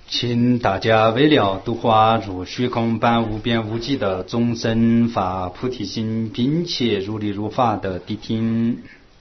请大家为了度化如虚空般无边无际的众生发菩提心，并且如理如法的谛听。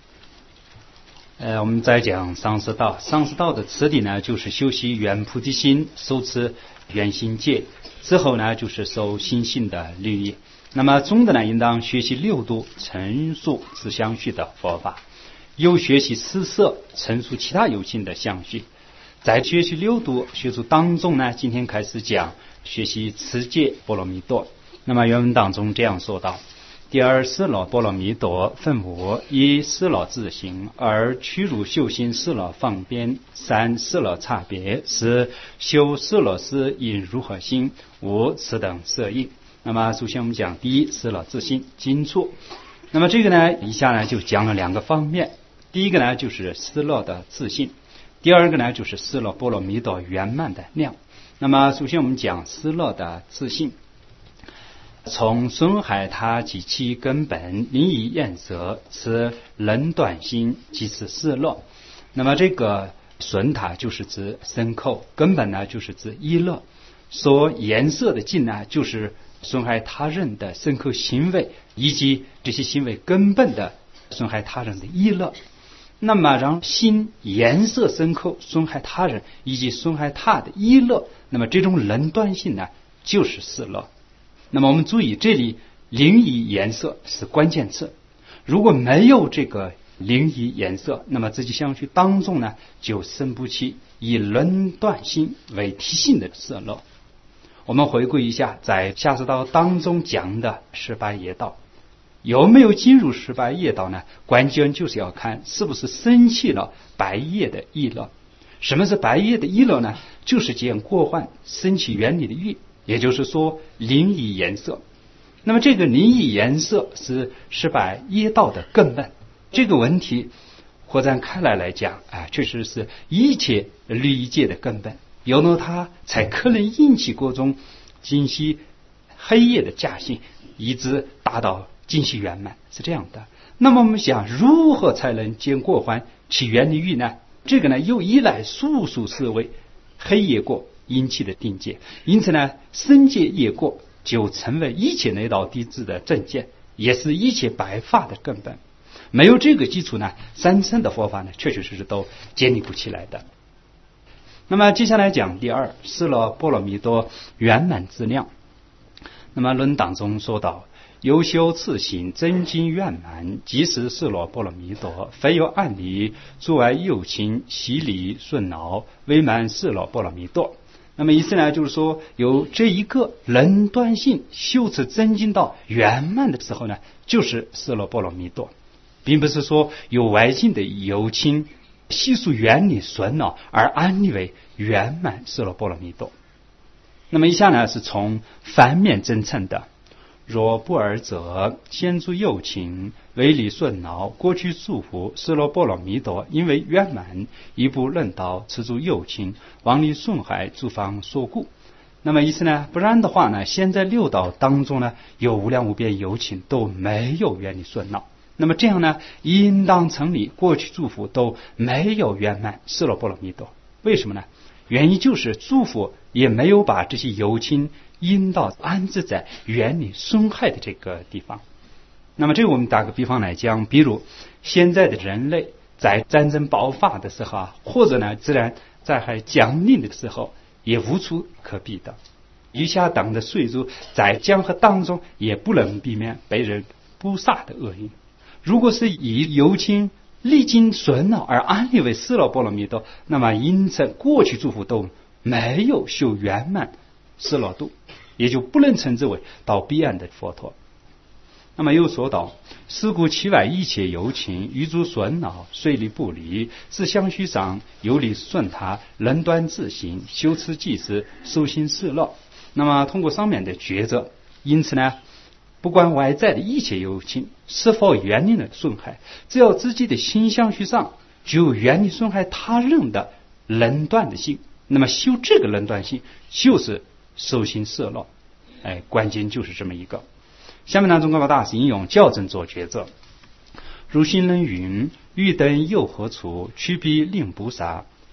我们在讲上师道，上师道的次第呢，就是修习圆菩提心，受持圆心戒，之后呢，就是受心性的律仪。那么中的呢，应当学习六度陈述自相续的佛法，又学习四摄陈述其他有情的相续。在学习六度学术当中呢，今天开始讲学习持戒波罗蜜多。那么原文当中这样说道：第二四罗波罗蜜多分五：一四罗自行，二屈辱修行四罗方便，三四罗差别，四修四罗是因如何心，五此等摄应。那么首先我们讲第一四罗自性精处。那么这个呢，以下呢就讲了两个方面。第一个呢就是四罗的自性，第二个呢就是四罗波罗蜜多圆满的量。那么首先我们讲四罗的自性，从损害他及其根本灵以颜色，此人断心即是四罗。那么这个损他就是指身口，根本呢就是指意乐，说颜色的境呢就是损害他人的身口行为，以及这些行为根本的损害他人的意乐。那么让心颜色身口损害他人以及损害他的意乐，那么这种人断性呢就是四罗。那么我们注意，这里灵以颜色是关键词，如果没有这个灵以颜色，那么自己相续当中呢就生不起以人断心为体性的四罗。我们回顾一下在下士道当中讲的18业道，有没有进入18业道呢？关键就是要看是不是生起了白业的意乐。什么是白业的意乐呢？就是见过患生起原理的欲，也就是说灵以颜色。那么这个灵以颜色是18业道的根本。这个问题扩展开来讲确实是一切律仪界的根本，有了它才可能引起各种精细黑夜的假性，以致达到精细圆满，是这样的。那么我们想如何才能见过患起原理欲呢？这个呢又依赖数思维黑业过引起的定界，因此呢生界业过就成为一切内道弟子的正见，也是一切白法的根本。没有这个基础呢，三乘的佛法呢确确实实都建立不起来的。那么接下来讲第二四罗波罗蜜多圆满之量。那么论当中说到，由修次行真经圆满，即是四罗波罗蜜多，非有暗理阻碍有情习理顺恼，为满四罗波罗蜜多。那么意思呢，就是说有这一个人断性修持真经到圆满的时候呢，就是四罗波罗蜜多，并不是说有外境的有情悉数原理顺恼而安立为圆满四罗波罗蜜多。那么以下呢是从反面真称的，若不尔者，先诸有情为理顺恼，过去束缚四罗波罗蜜多，因为圆满一不认道，此诸有情往理损害诸方所故。那么意思呢，不然的话呢，现在六道当中呢有无量无边有情都没有原理顺恼，那么这样呢应当成立过去诸佛都没有圆满四罗波罗蜜多。为什么呢？原因就是诸佛也没有把这些有情引导安置在原理损害的这个地方。那么这个我们打个比方来讲，比如现在的人类在战争爆发的时候或者呢自然灾害降临的时候，也无处可避的。余下党的水族在江河当中也不能避免被人捕杀的厄运。如果是以有情历经顺恼而安立为四罗波罗蜜多，那么因此过去诸佛都没有修圆满四罗度，也就不能称之为到彼岸的佛陀。那么又说到，是故其外一切有情于诸顺恼虽离不离，是相续上有理顺他，人断自行，修持即时，受心四罗。那么通过上面的抉择，因此呢不管外在的一切有情是否原理的损害，只要自己的心相续上具有原理损害他人的人断的心，那么修这个人断性就是受心四罗。关键就是这么一个。下面呢中高大师引用校正做抉择，如心人云：欲等又何处？趋彼令不杀，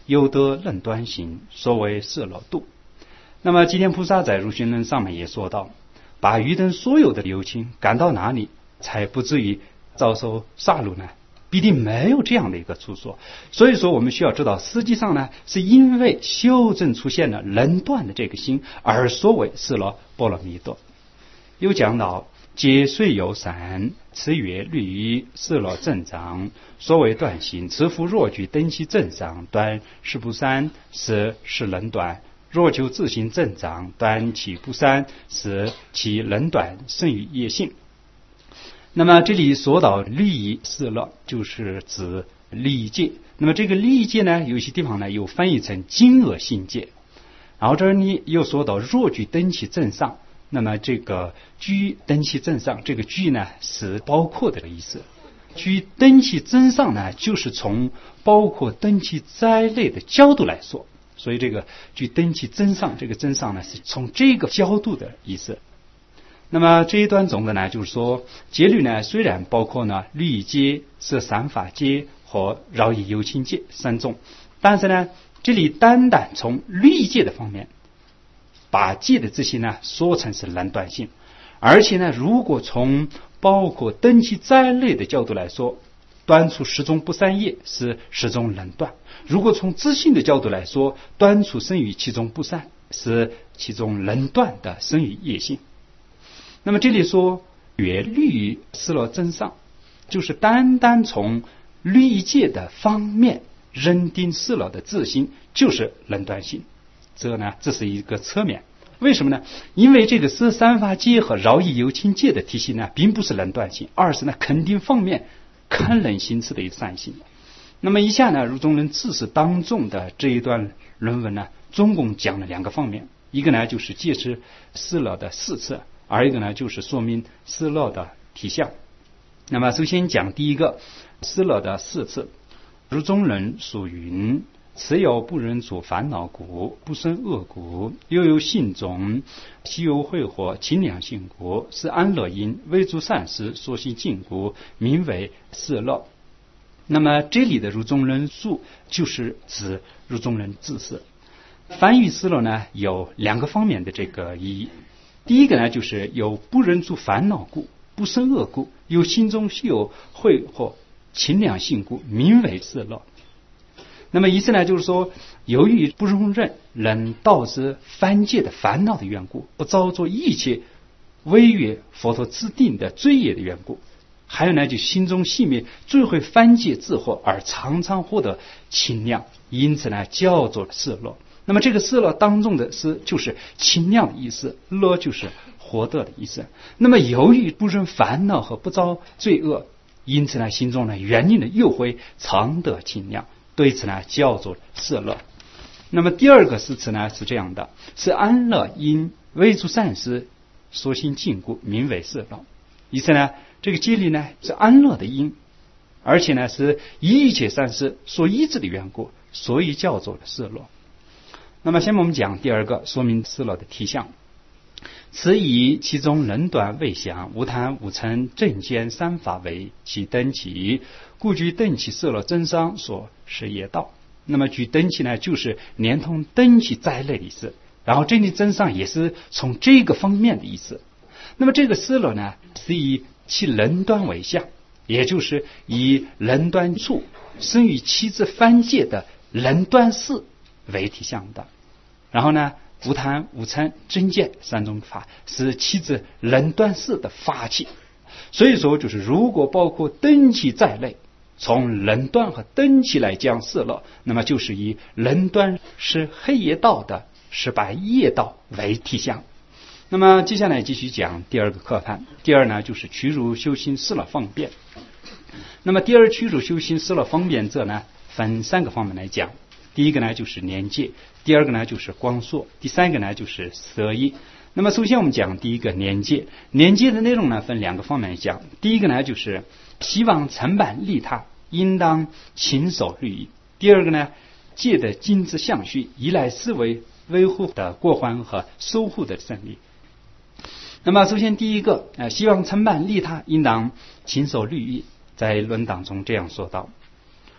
有得论断行，所谓色乐度。那么吉田菩萨在入心论上面也说到，把余等所有的有情赶到哪里才不至于遭受杀戮呢？必定没有这样的一个处所。所以说我们需要知道，实际上呢，是因为修正出现了论断的这个心，而所谓色乐波罗蜜多。又讲到皆虽有三，此曰律于色乐正常，所谓断行，此夫若具登其正上，断是不三，是论断；若求自行正常，断其不三，是其论断胜于业性。那么这里说到律仪色乐，就是指律仪戒。那么这个律仪戒呢，有些地方呢又翻译成金恶性戒。然后这儿呢又说到若具登其正上，那么这个居登其正上，这个居呢是包括的意思。居登其正上呢，就是从包括登其在内的角度来说，所以这个居登其正上，这个正上呢是从这个角度的意思。那么这一段总的呢，就是说戒律呢虽然包括呢律仪戒、摄三法戒和饶益有情戒三种，但是呢这里单单从律仪戒的方面把戒的这些呢说成是论断性，而且呢如果从包括登其在内的角度来说，端出十种不善业是十种论断；如果从自性的角度来说，端出生于其中不善是其中论断的生于业性。那么这里说曰律于色乐正上，就是单单从律仪戒的方面认定色乐的自性就是论断性，这是一个侧面。为什么呢？因为这个摄三法戒和饶益有情戒的体系呢，并不是论断性，而是呢肯定方面看人行持的一个善性。那么以下呢，如中人自始当中的这一段论文呢，总共讲了两个方面，一个呢就是解释色乐的四次，而一个呢就是说明色乐的体相。那么首先讲第一个色乐的四次，如中人属云：此有不忍主烦恼故，不生恶故，又有性种，悉有慧惑清凉性故，是安乐因，为诸善事所行尽故，名为色乐。那么这里的如中人数就是指如中人自是。翻译色乐呢有两个方面的这个意义。第一个呢就是有不忍主烦恼故，不生恶故，有心中悉有慧惑清凉性故，名为色乐。那么意思呢就是说，由于不容忍人导致犯戒的烦恼的缘故，不造作一切违越佛陀制定的罪业的缘故，还有呢就心中熄灭最会犯戒自惑，而常常获得清凉，因此呢叫做色乐。那么这个色乐当中的是就是清凉的意思，乐就是获得的意思。那么由于不忍烦恼和不造罪恶，因此呢心中呢远离了诱惑，常得清凉，对此呢叫做色乐。那么第二个诗词呢是这样的：是安乐因，为诸善事所行尽故，名为色乐。意思呢这个戒律呢是安乐的因，而且呢是一切善事所依止的缘故，所以叫做色乐。那么下面我们讲第二个说明色乐的体相。此以其中人短未详，无贪无嗔正见三法为其登起，故据登起色乐真商所是业道。那么据登起呢就是连同登起在内的意思，然后这里真商也是从这个方面的意思。那么这个色乐呢是以其人端为相，也就是以人端处生于七支犯戒的人端事为体相的。然后呢无贪无嗔正见三种法是七支人端事的法器。所以说就是如果包括登起在内，从人端和登起来讲色乐，那么就是以人端是黑业道的18业道为体相。那么接下来继续讲第二个课范。第二呢就是屈辱修行色乐方便。那么第二屈辱修行色乐方便者呢分三个方面来讲。第一个呢就是年戒，第二个呢就是光烁，第三个呢就是色业。那么首先我们讲第一个年戒。年戒的内容呢分两个方面来讲。第一个呢就是希望承办利他，应当勤守律仪。第二个呢戒的精致相续，依赖思维维护的过患和守护的胜利。那么首先第一个希望承办利他，应当勤守律仪。在论当中这样说道：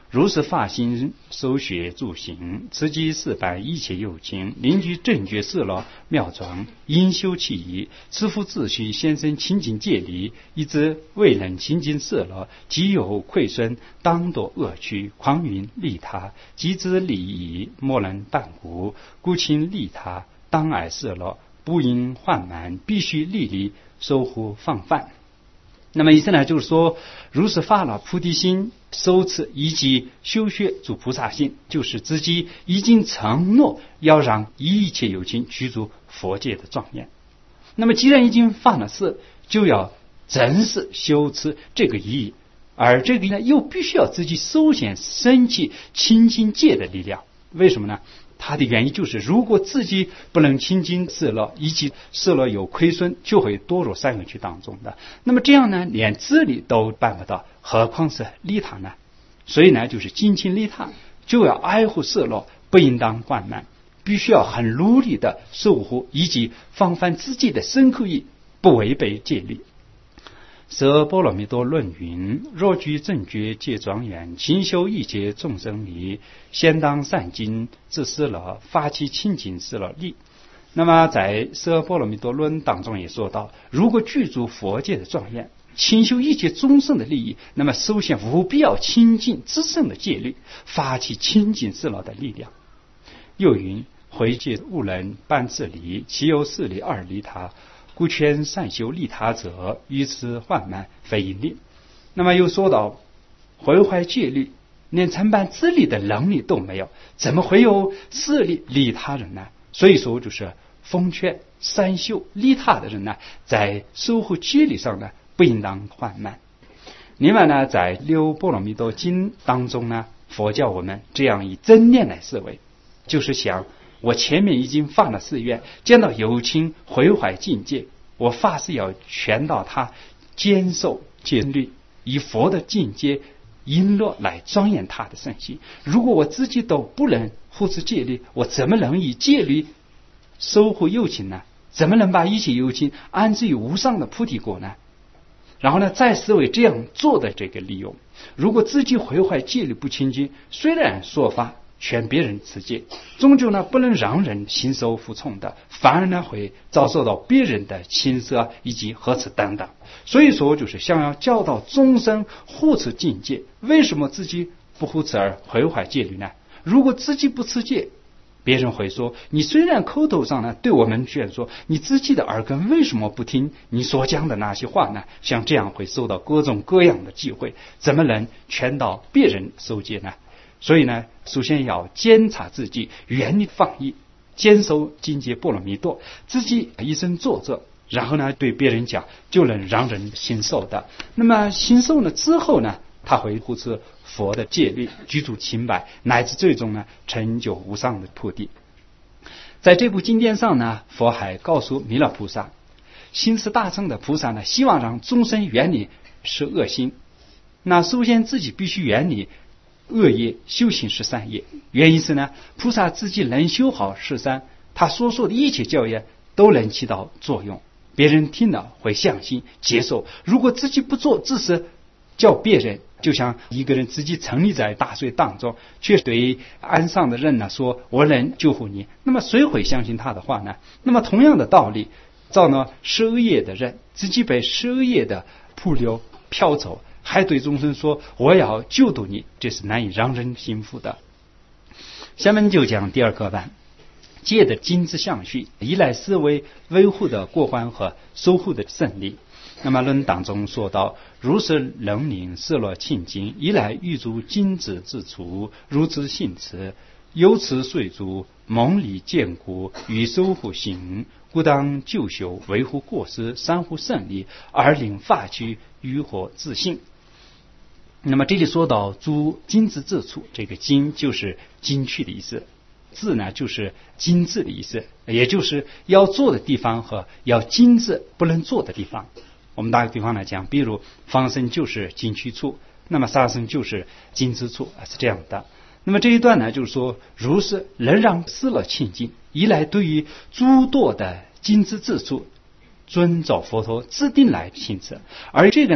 如是发心修学住行，此即四般一切有情，邻居正觉色乐妙庄，因修其意，此复自须先生清净戒律，以致未能清净色乐，即有愧损，当堕恶趣，狂云利他，即知利益，莫能办故，故亲利他，当爱色乐，不应患满，必须立力守护放犯。那么意思呢，就是说，如是发了菩提心，受持以及修学诸菩萨心，就是自己已经承诺要让一切有情居住佛界的庄严。那么既然已经发了誓，就要真实修持这个意义，而这个呢，又必须要自己首先升起清净戒的力量。为什么呢？它的原因就是，如果自己不能清净色乐，以及色乐有亏损，就会堕入三恶趣当中的。那么这样呢，连自利都办不到，何况是利他呢？所以呢，就是精勤利他，就要爱护色乐，不应当患慢，必须要很努力的守护，以及防范自己的身口意，不违背戒律。舍波罗蜜多论云：若居正觉戒庄严，勤修一切众生理，先当善经自色乐，发起清净色乐力。那么在舍波罗蜜多论当中也说到，如果具足佛界的庄严，勤修一切众生的利益，那么首先务必要清净自身的戒律，发起清净色乐的力量。又云：慧戒勿能半自理，其有四理二利他，故劝善修利他者，于此患慢，非因力。那么又说到，毁坏戒律，连承办自利的能力都没有，怎么会有四利利他人呢？所以说，就是奉劝善修利他的人呢，在守护戒律上呢，不应当缓慢。另外呢，在六波罗蜜多经当中呢，佛教我们这样以正念来思维，就是想，我前面已经发了誓愿，见到有情毁坏境界，我发誓要劝导他坚守戒律，以佛的境界璎珞来庄严他的身心。如果我自己都不能护持戒律，我怎么能以戒律守护有情呢？怎么能把一切有情安置于无上的菩提果呢？然后呢，再思维这样做的这个利用。如果自己毁坏戒律不清净，虽然说法劝别人持戒，终究呢不能让人信受服从的，反而呢会遭受到别人的轻视以及呵斥等等。所以说，就是想要教导众生护持境界，为什么自己不护持而毁坏戒律呢？如果自己不持戒，别人会说，你虽然口头上呢对我们劝说，你自己的耳根为什么不听你所讲的那些话呢？像这样会受到各种各样的忌讳，怎么能劝导别人守戒呢？所以呢，首先要检查自己，远离放逸，坚守境界波罗蜜多，自己以身作则，然后呢对别人讲，就能让人信受的。那么信受了之后呢，他会护持佛的戒律，居住清白，乃至最终呢成就无上的菩提。在这部经典上呢，佛还告诉弥勒菩萨，心是大乘的菩萨呢，希望让众生远离是恶心。那首先自己必须远离恶业，修行是善业。原因是呢，菩萨自己能修好是善，他所说的一切教业都能起到作用，别人听了会相信接受。如果自己不做，只是叫别人，就像一个人自己沉溺在大水当中，却对岸上的人呢说我能救护你，那么谁会相信他的话呢？那么同样的道理，造呢十恶业的人，自己被十恶业的瀑流飘走，还对众生说我要救度你，这是难以让人信服的。下面就讲第二个班，戒的精之相续，一来思维维护的过关和守护的胜利。那么论当中说到，如是能令色乐清净，一来欲足精之自处，如之信持，由此遂足蒙理坚固，与守护行，故当就修维护过失，三护胜利，而令发具于火自信。那么这里说到足精之自处，这个精就是精去的意思，字呢就是精致的意思，也就是要做的地方和要精致不能做的地方。我们打个比方来讲，比如放生就是精去处，那么杀生就是精之处，是这样的。那么这一段呢，就是说，如是能让色乐清净，一来对于诸多的精之自处，遵照佛陀制定来行持，而这个呢，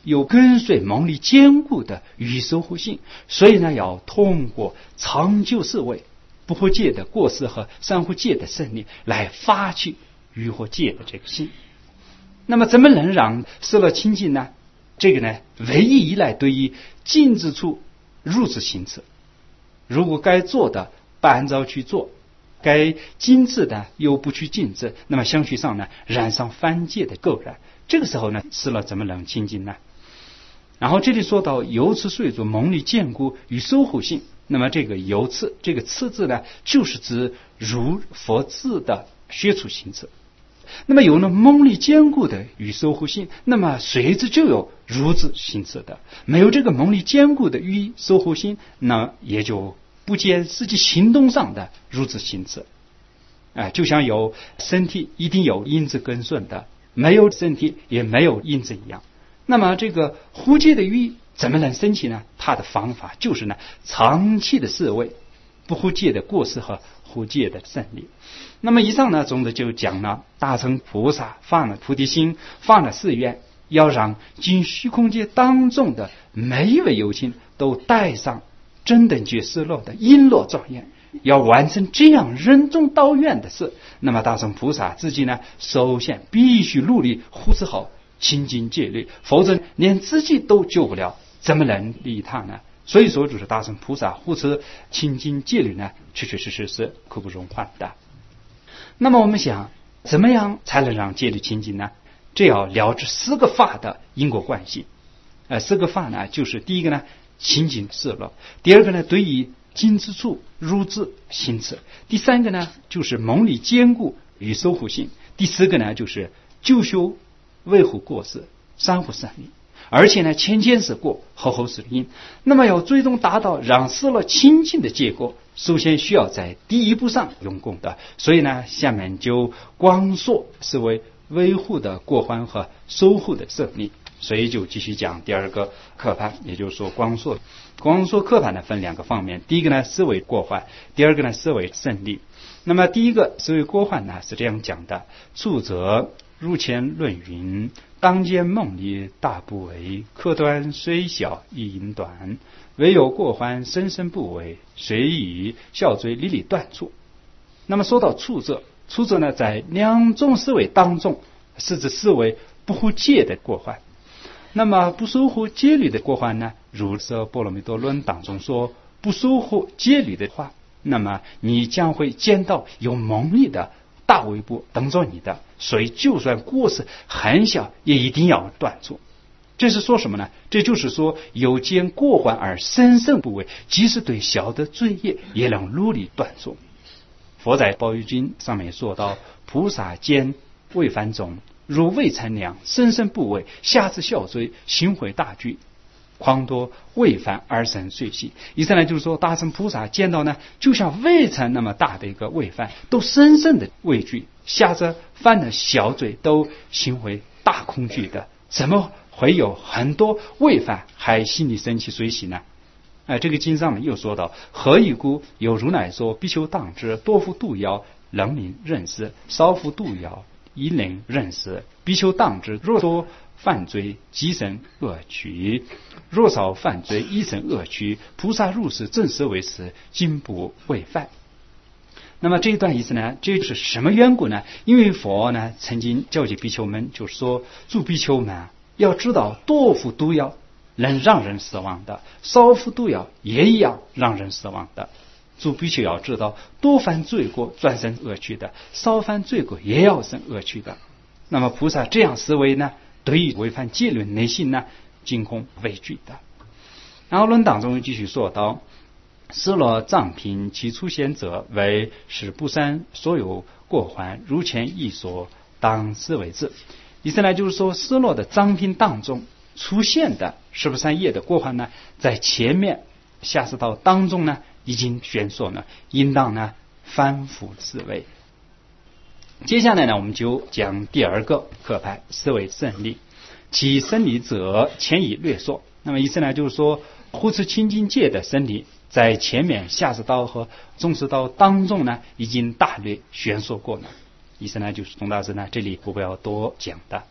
有跟随蒙力坚固的与守护性，所以呢，要通过长久思维不和戒的过失和三和戒的胜利来发起与和戒的这个心。那么怎么能让失了清净呢？这个呢，唯一依赖对于禁止处如此行持。如果该做的不按照去做，该禁止的又不去禁止，那么相续上呢，染上犯戒的垢染。这个时候呢，失了怎么能清净呢？然后这里说到由此随着蒙力坚固与守护性，那么这个由此这个次字呢，就是指如佛字的学处行持。那么有了蒙力坚固的与守护性，那么随之就有如字行持的。没有这个蒙力坚固的与守护性，那也就不见实际行动上的如字行持。就像有身体一定有因子跟顺的，没有身体也没有因子一样。那么这个护戒的欲怎么能升起呢？它的方法就是呢，长期的思维不护戒的过失和护戒的胜利。那么以上呢，总的就讲了大乘菩萨发了菩提心，发了誓愿，要让尽虚空界当中的每一位有情都带上真等觉失落的璎珞庄严，要完成这样任重道远的事。那么大乘菩萨自己呢，首先必须努力护持好清净戒律，否则连自己都救不了，怎么能利他呢？所以说，就是大乘菩萨护持清净戒律呢，确确实实是刻不容缓的。那么我们想，怎么样才能让戒律清净呢？这要了知四个法的因果关系。四个法呢，就是第一个呢，清净失落；第二个呢，对于禁之处如字行持；第三个呢，就是蒙力坚固与守护性；第四个呢，就是救修维护过失，三护胜利。而且呢，前前是果，后后是因。那么要最终达到让失了清净的结果，首先需要在第一步上用功的。所以呢，下面就光说是为维护的过患和守护的胜利。所以就继续讲第二个课判，也就是说光说课判呢分两个方面，第一个呢是为过患，第二个呢是为胜利。那么第一个是为过患呢，是这样讲的：处者如前论云，当见梦里大不为，客端虽小亦因短，唯有过患深深不为，虽以小罪理理断处。那么说到处者呢，在两种思维当中是指思维不护戒的过患。那么不守护戒律的过患呢，如这波罗蜜多论当中说，不守护戒律的话，那么你将会见到有蒙力的大围布等着你的，所以就算过失很小，也一定要断除。这是说什么呢？这就是说，有见过患而深深不为，即使对小的罪业也能努力断除。佛在宝玉经上面说到，菩萨见未犯中，如未参量，深深不为，下至小罪，心悔大惧，况多未犯而生遂息。意思呢，就是说大乘菩萨见到呢，就像未曾那么大的一个未犯，都深深的畏惧，下着犯了小罪都心悔大恐惧的，怎么会有很多未犯还心里生气随喜呢？这个经上面又说到，何以故？有如来说，比丘当知，多复度摇，能明认识；少复度摇，亦能认识。比丘当知，若多犯罪，即生恶趣；若少犯罪，亦生恶趣。菩萨入世，正实为实，今不为犯。那么这一段意思呢，这就是什么缘故呢？因为佛呢曾经教诫比丘们，就是说，诸比丘们要知道，多复度摇能让人死亡的，少复度摇也一样让人死亡的。诸比丘要知道，多犯罪过转生恶趣的，少犯罪过也要生恶趣的。那么菩萨这样思维呢，对于违反戒律内心呢，惊恐畏惧的。然后论当中继续说到，失落藏品其出现者，为使不善所有过患，如前一说，当思为之。意思呢，就是说失落的藏品当中出现的十不善业的过患呢，在前面下士道当中呢已经宣说了，应当呢反复思维。接下来呢，我们就讲第二个课派，思维胜利。其胜利者，前已略说。那么意思呢，就是说护持清净戒的胜利，在前面下士道和中士道当中呢，已经大略宣说过了。意思呢，就是宗大师呢这里不要多讲的。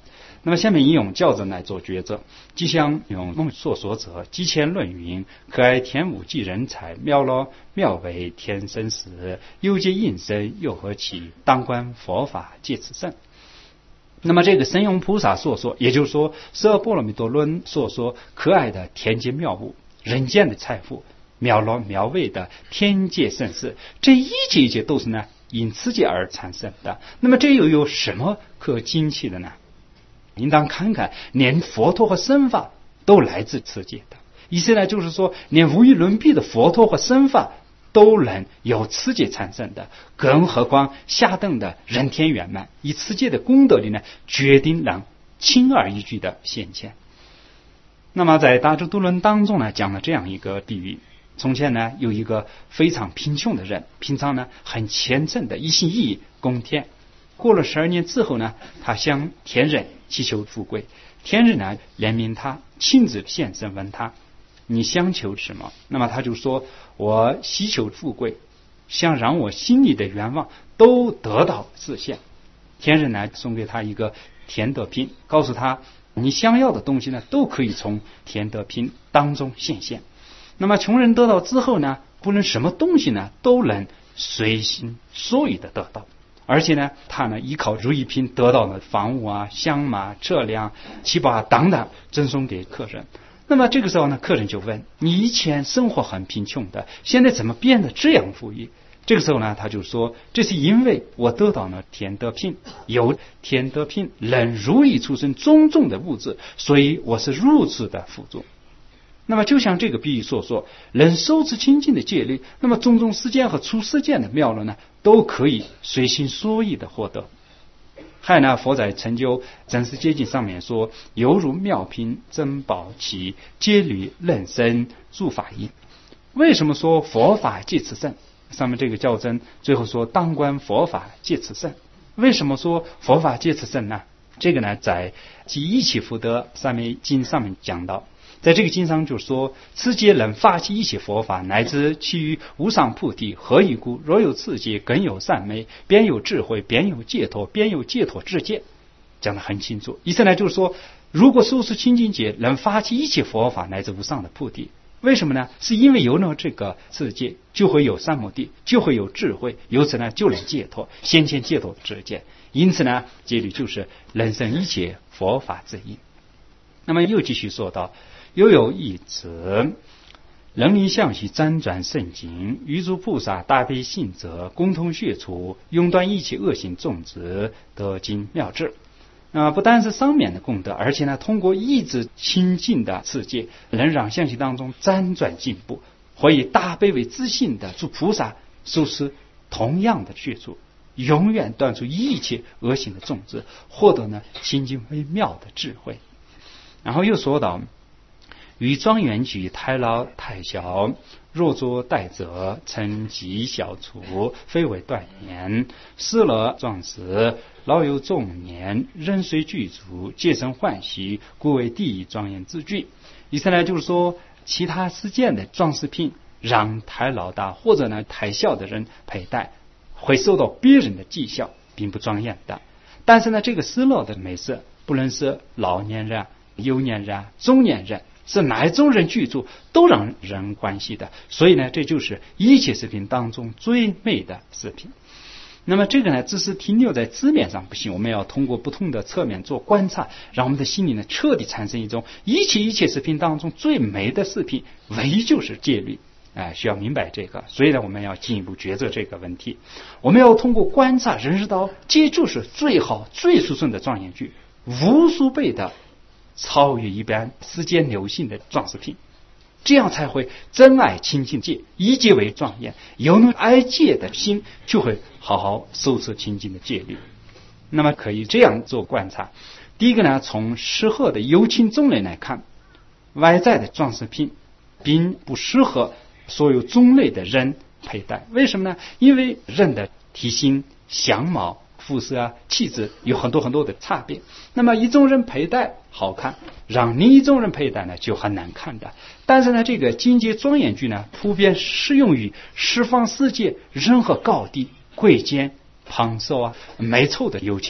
那么下面引用教则来做抉择，即相用孟所说者，机前论云：可爱天武济人才，妙罗妙为天生时，又皆应身，又何其当观佛法借此圣。那么这个神勇菩萨所说，也就是说十二波罗蜜多论所说可爱的天界妙物，人间的财富，妙罗妙为的天界盛世，这一切都是呢因此界而产生的。那么这又有什么可惊奇的呢？应当看看，连佛陀和僧法都来自此界的。意思呢，就是说，连无与伦比的佛陀和僧法都能由此界产生的，更何况下等的人天圆满，以此界的功德力呢，决定让轻而易举的现前。那么在大智度论当中呢，讲了这样一个比喻：从前呢，有一个非常贫穷的人，平常呢很虔诚的一心一意供天。过了12年之后呢，他向天人祈求富贵，天人呢怜悯他，亲自现身问他：你想求什么？那么他就说：我希求富贵，想让我心里的愿望都得到实现。天人呢送给他一个天德品，告诉他你想要的东西呢都可以从天德品当中显现。那么穷人得到之后呢，不论什么东西呢都能随心所欲的得到，而且呢他呢依靠如意品得到了房屋啊、香马、车辆、七宝等等赠送给客人。那么这个时候呢，客人就问：你以前生活很贫穷的，现在怎么变得这样富裕？这个时候呢，他就说：这是因为我得到了天德品，有天德品能如意出生种种的物质，所以我是如此的富足。那么就像这个比喻所说，能受持清净的戒律，那么种种世间和出世间的妙乐呢，都可以随心所欲的获得。还有呢，佛在成就真实结经上面说：犹如妙品珍宝器，戒律人生诸法因。为什么说佛法借此圣？上面这个教真最后说当观佛法借此圣。为什么说佛法借此圣呢？这个呢，在即一切福德上面经上面讲到，在这个经上就说：此界能发起一切佛法，乃至其余无上菩提，何以故？若有此界，更有善美，便有智慧，便有解脱，便有解脱之见。讲得很清楚。意思呢就是说，如果受持清净界能发起一切佛法乃至无上的菩提，为什么呢？是因为有了这个世界，就会有三摩地，就会有智慧，由此呢就能解脱，先前解脱之见。因此呢，戒律就是人生一切佛法之因。那么又继续说到：又有一子，能力向西辗转圣经，与诸菩萨大悲信者，共同学处，永断一切恶行种子，得经妙智。不单是上面的功德，而且呢，通过一直清净的世界，能让向西当中辗转进步，或以大悲为自信的诸菩萨受持同样的学处，永远断除一切恶行的种子，获得呢清净微妙的智慧。然后又说到：于庄严举太老太小，若作代者，称极小处，非为断言。失了壮士，老有众年，人虽具足，皆生欢喜，故为第一庄严之具。意思呢，就是说其他世间的装饰品让太老大或者呢太小的人佩戴，会受到别人的讥笑，并不庄严的。但是呢，这个失落的美色，不论是老年人、幼年人、中年人，是哪一种人居住，都让人欢喜的。所以呢，这就是一切饰品当中最美的饰品。那么这个呢，只是停留在字面上不行，我们要通过不同的侧面做观察，让我们的心里呢彻底产生一种一切饰品当中最美的饰品，唯一就是戒律。需要明白这个，所以呢，我们要进一步抉择这个问题。我们要通过观察认识到，戒就是最好、最殊胜的庄严具，无数倍的超越一般世间流行的装饰品，这样才会真爱清净戒，以戒为庄严。有了爱戒的心，就会好好受持清净的戒律。那么可以这样做观察：第一个呢，从适合的有情种类来看，外在的装饰品并不适合所有种类的人佩戴。为什么呢？因为人的体型、相貌、肤色气质有很多的差别。那么一种人佩戴好看，让另一种人佩戴呢就很难看的。但是呢，这个境界庄严具呢，普遍适用于十方世界任何高低、贵贱、胖瘦美丑的有情。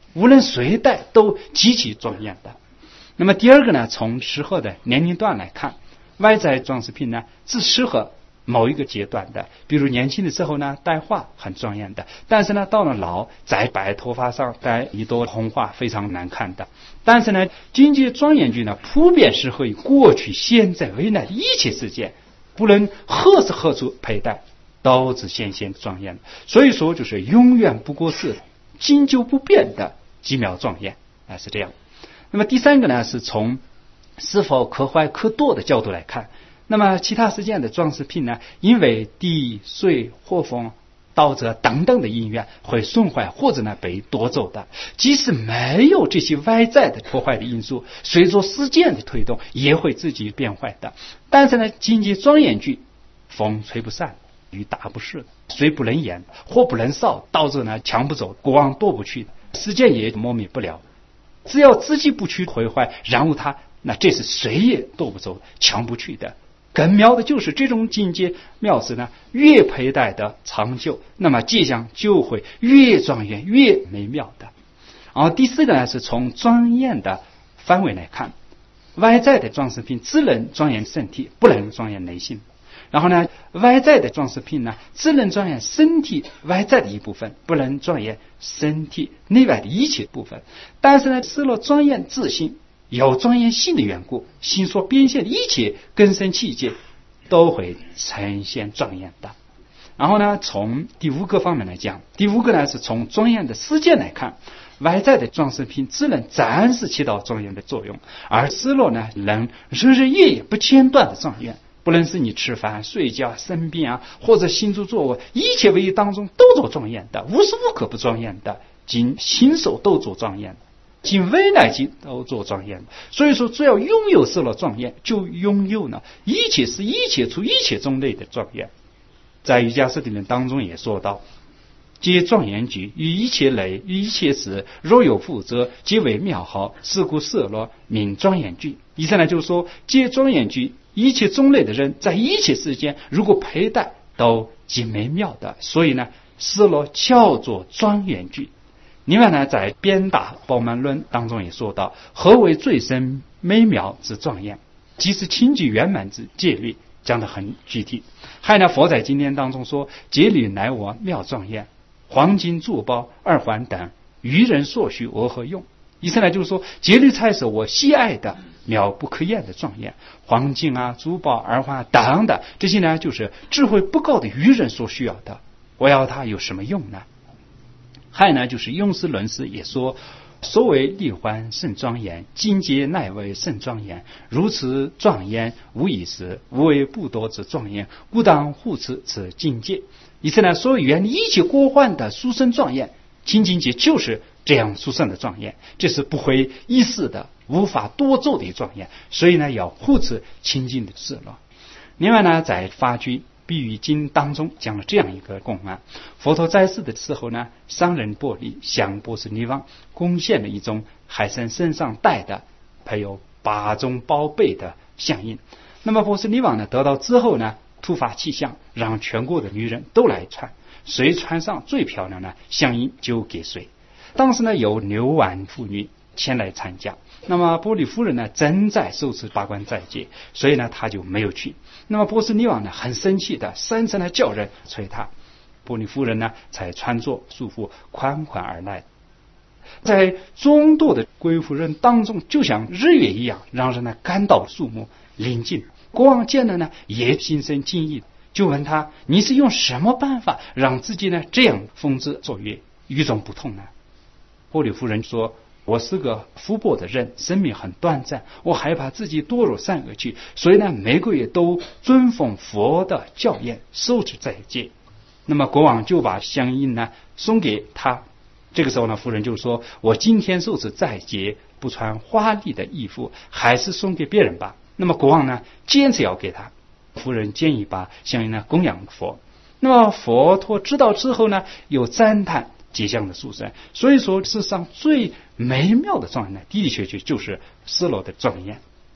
无论谁戴都极其庄严的。那么第二个呢，从适合的年龄段来看，外在装饰品呢只适合某一个阶段的，比如年轻的时候呢戴花很庄严的，但是呢到了老，在白头发上戴一朵红花非常难看的。但是呢境界庄严具呢普遍适合于过去现在未来的一切事件，不论何时何处佩戴都是显现庄严，所以说就是永远不过世，经久不变的极妙庄严是这样。那么第三个呢，是从是否可坏可夺的角度来看。那么其他世界的装饰品呢，因为地水火风道泽等等的因缘会损坏或者呢被夺走的，即使没有这些外在的破坏的因素，随着时间的推动也会自己变坏的。但是呢境界庄严具，风吹不散，雨打不湿，水不能淹，火不能烧，道者呢抢不走，国王夺不去，时间也磨灭不了。只要自己不去毁坏，然后它那这是谁也夺不走，抢不去的。更妙的就是这种境界妙事呢，越佩戴的长久，那么迹象就会越庄严越美妙的。然后第四个呢，是从庄严的范围来看，外在的装饰品只能庄严身体，不能庄严内心。然后呢，外在的装饰品呢，只能庄严身体外在的一部分，不能庄严身体内外的一切部分。但是呢，失了庄严自性，有庄严性的缘故，心所变现的一切根生器界都会呈现庄严的。然后呢，从第五个方面来讲，第五个呢是从庄严的世界来看，外在的装饰品只能暂时起到庄严的作用，而失落呢能日日夜夜不间断的庄严。不论是你吃饭睡觉生病或者行住坐卧，一切唯一当中都做庄严的，无时无刻不庄严的，今心手都做庄严的，今未来际都做庄严的。所以说只要拥有失落庄严，就拥有呢一切是一切处一切中类的庄严。在瑜伽师地论当中也说到，皆庄严具，与一切类与一切事，若有负责，皆为妙好，是故色落名庄严具。意思呢就是说，皆庄严具，一切种类的人在一切世间如果佩戴都极美妙的，所以呢色落叫做庄严具。另外呢，在遍大宝鬘论当中也说到，何为最深美妙之庄严，即是清净圆满之戒律，讲得很具体。还有呢，佛在经典当中说，戒律乃我妙庄严，黄金珠宝耳环等，愚人所需我何用。意思呢就是说，戒律才是我喜爱的妙不可言的庄严，黄金珠宝耳环等等，这些呢就是智慧不高的愚人所需要的，我要它有什么用呢？还有呢，就是庸师论师也说，所谓立环甚庄严，境界乃为甚庄严，如此庄严无一时，无为不多之庄严，故当护持此境界。意思呢，所谓远离一切过患的殊胜庄严，清净界就是这样殊胜的庄严，这是不会一世的，无法多做的庄严，所以呢要护持清净的事了。另外呢，在法句比喻经当中讲了这样一个公案，佛陀在世的时候呢，商人薄利向波斯匿王贡献了一种海参身上带的配有8种宝贝的象印。那么波斯匿王呢得到之后呢，突发奇想，让全国的女人都来穿，谁穿上最漂亮的象印就给谁。当时呢有6万妇女前来参加，那么波利夫人呢正在受持八关斋戒，所以呢他就没有去。那么波斯匿王呢很生气的3次呢叫人催他，波利夫人呢才穿着束缚款款而来。在众多的贵妇人当中，就像日月一样，让人呢感到肃穆临近。国王见了呢也心生敬意，就问他，你是用什么办法让自己呢这样风姿卓越与众不同呢？波利夫人说，我是个福薄的人，生命很短暂，我害怕自己堕入善恶去，所以呢每个月都遵奉佛的教言，受持斋戒。那么国王就把香印呢送给他。这个时候呢，夫人就说，我今天受持斋戒，不穿华丽的衣服，还是送给别人吧。那么国王呢坚持要给他，夫人建议把香印呢供养佛。那么佛陀知道之后呢，又赞叹吉祥的殊胜。所以说世上最美妙的庄严呢，的确就是失落的庄严。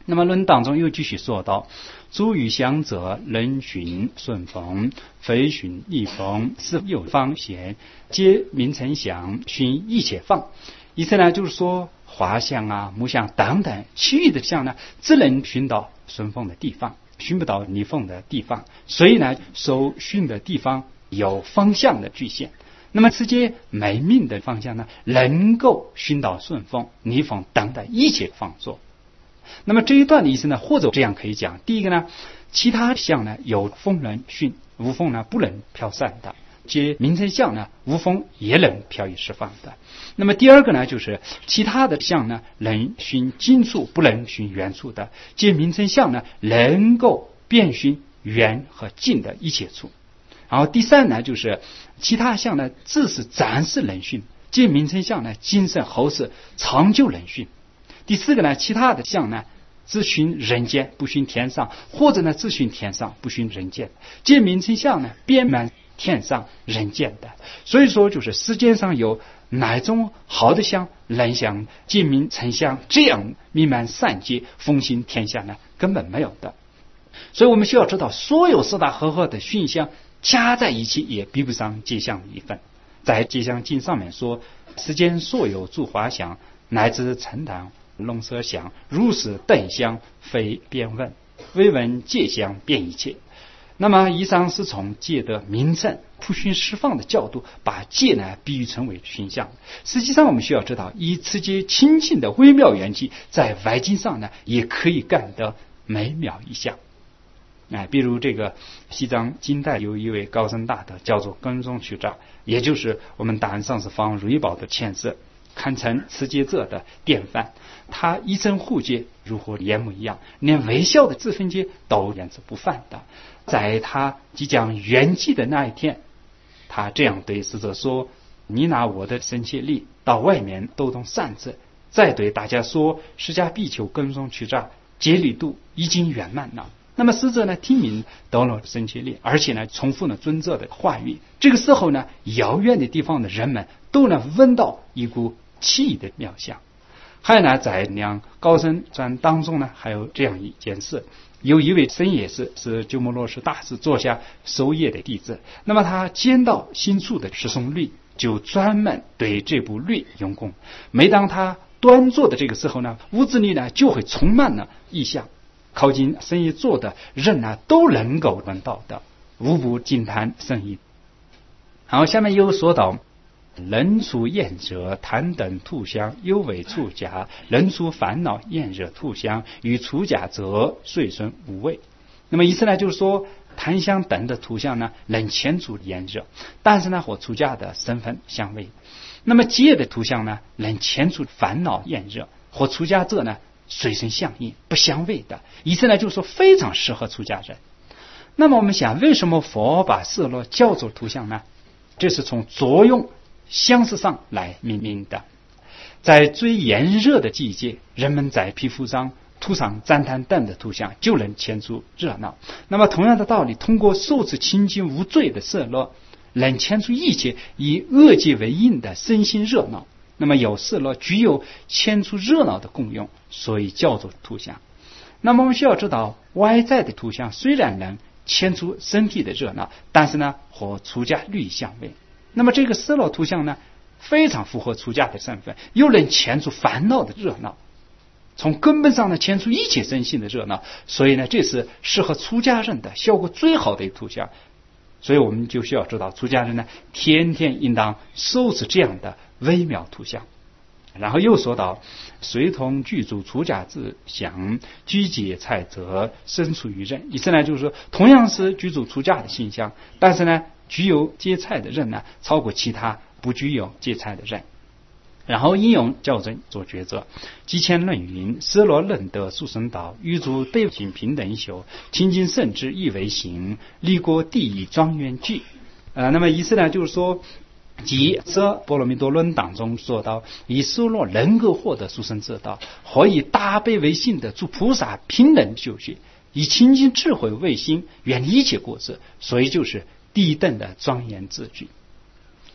那么论当中又继续说到，诸于相者，人寻顺风，非寻逆风，是有方贤，皆名称相，寻一切放。意思呢就是说华相啊、木相等等其余的相呢，只能寻到顺风的地方，寻不到逆风的地方，所以呢所寻的地方有方向的局限。那么直接没命的方向呢，能够寻到顺风、逆风等等一切方作。那么这一段的意思呢，或者这样可以讲，第一个呢，其他相呢有风能巽，无风呢不能飘散的，皆名称相呢无风也能飘逸释放的。那么第二个呢，就是其他的相呢能寻近处不能寻远处的，皆名称相呢能够遍寻远和近的一切处。然后第三呢，就是其他相呢只是暂时能巽，皆名称相呢今生后世长久能巽。第四个呢，其他的相呢只寻人间不寻天上，或者呢只寻天上不寻人间，皆名称相呢遍满天上人间的。所以说就是世间上有哪种好的相能像皆名称相这样弥漫善界风行天下呢，根本没有的。所以我们需要知道，所有四大和合的巽相加在一起也比不上界相的一分。在界相经上面说，世间所有诸华相，乃至陈堂龙蛇相，如是等相，非边问，唯闻界相遍一切。那么以上是从界的名称普熏释放的角度，把界呢比喻成为巽相。实际上我们需要知道，以此界清净的微妙缘起，在外境上呢也可以感得美妙一相。比如这个西藏金代有一位高僧大德叫做根宗曲扎，也就是我们大安上师方瑞宝的前世，堪称持戒者的典范。他一生护戒如和莲母一样，连微笑的自分戒都原则不犯的。在他即将圆寂的那一天，他这样对使者说：你拿我的深切力到外面兜动扇子，再对大家说释迦比丘根宗曲扎戒律度已经圆满了。那么使者呢听明得了深切力，而且呢重复了尊者的话语。这个时候呢，遥远的地方的人们都能闻到一股奇异的妙香。还有呢，在两高僧传当中呢，还有这样一件事，有一位僧也是鸠摩罗什大师座下守夜的弟子，那么他见到新出的十诵律，就专门对这部律用功。每当他端坐的这个时候呢，屋子里呢就会充满了异象，靠近僧爷坐的人呢都能够闻到的，无不惊叹僧爷。然后下面又说到，人出厌者贪等土香，有为出家；人出烦恼厌热土香，与出家者随顺无畏。那么意思呢，就是说贪香等的土香呢，能牵出厌热，但是呢和出家的身份相违。那么戒的土香呢，能牵出烦恼厌热，和出家者呢随身相应，不相违的。意思呢，就是说非常适合出家人。那么我们想，为什么佛把色罗叫做土香呢？这是从作用相似上来命名的。在最炎热的季节，人们在皮肤上涂上赞叹等的图像，就能牵出热闹。那么同样的道理，通过受持清净无罪的色乐，能牵出一切以恶界为因的身心热闹。那么有色乐具有牵出热闹的功用，所以叫做图像。那么我们需要知道，外在的图像虽然能牵出身体的热闹，但是呢和出家律相违。那么这个色乐图像呢，非常符合出家的身份，又能牵出烦恼的热闹，从根本上呢牵出一切身心的热闹，所以呢这是适合出家人的效果最好的一个图像。所以我们就需要知道，出家人呢天天应当受持这样的微妙图像。然后又说到，随同具足出家之相，具戒菜者身处于人。意思呢就是说，同样是具足出家的形象，但是呢具有戒菜的人呢超过其他不具有戒菜的人。然后应用校正做抉择。即前论云：色罗论得殊胜道，欲诸对行平等修，清净圣智亦为行，立过第一庄严具。那么意思呢就是说，即这波罗蜜多论当中说到，以色罗能够获得殊胜之道，或以大悲为心的诸菩萨平等修学，以清净智慧为心，远离一切过失，所以就是第一等的庄严智具。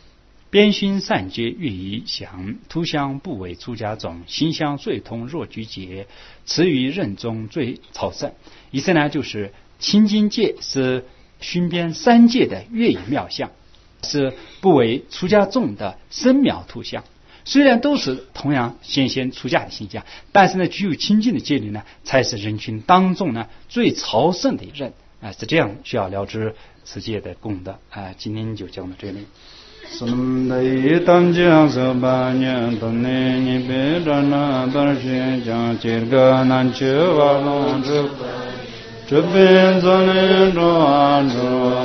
边熏善结寓于祥，图香不为出家众，心香最通若居节，持于任中最草圣。意思呢，就是清净戒是熏边三界的乐仪妙相，是不为出家众的深妙图像。虽然都是同样显出家的形象，但是呢，具有清净的戒律呢，才是人群当中呢最朝圣的一人是这样需要了知此戒的功德今天就讲到这里。这边做那种